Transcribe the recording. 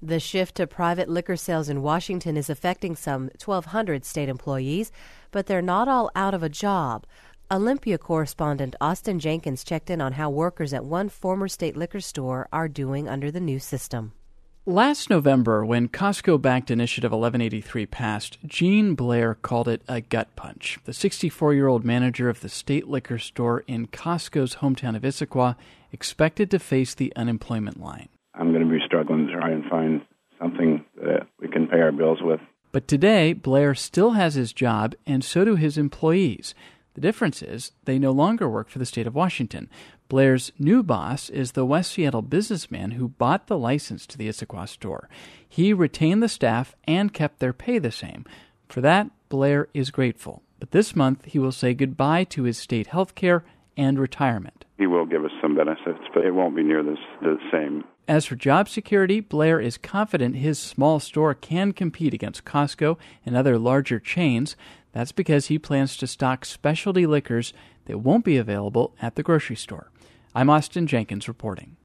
The shift to private liquor sales in Washington is affecting some 1,200 state employees, but they're not all out of a job. Olympia correspondent Austin Jenkins checked in on how workers at one former state liquor store are doing under the new system. Last November, when Costco-backed Initiative 1183 passed, Gene Blair called it a gut punch. The 64-year-old manager of the state liquor store in Costco's hometown of Issaquah expected to face the unemployment line. I'm going to be struggling to try and find something that we can pay our bills with. But today, Blair still has his job, and so do his employees. The difference is they no longer work for the state of Washington. Blair's new boss is the West Seattle businessman who bought the license to the Issaquah store. He retained the staff and kept their pay the same. For that, Blair is grateful. But this month, he will say goodbye to his state health care and retirement. He will give us some benefits, but it won't be near the same. As for job security, Blair is confident his small store can compete against Costco and other larger chains. That's because he plans to stock specialty liquors that won't be available at the grocery store. I'm Austin Jenkins reporting.